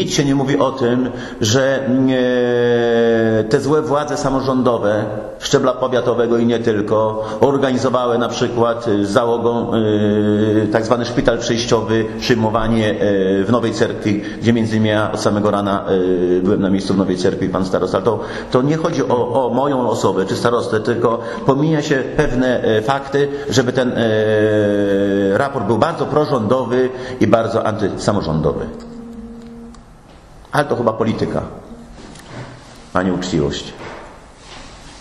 nic się nie mówi o tym, że te złe władze samorządowe szczebla powiatowego i nie tylko organizowały na przykład z załogą tak zwany szpital przejściowy, przyjmowanie w Nowej Cerkwi, gdzie między innymi ja od samego rana byłem na miejscu w Nowej Cerkwi, pan starosta. To nie chodzi o moją osobę czy starostę, tylko pomija się pewne fakty, żeby ten raport był bardzo prorządowy i bardzo antysamorządowy. Ale to chyba polityka, a nie uczciwość.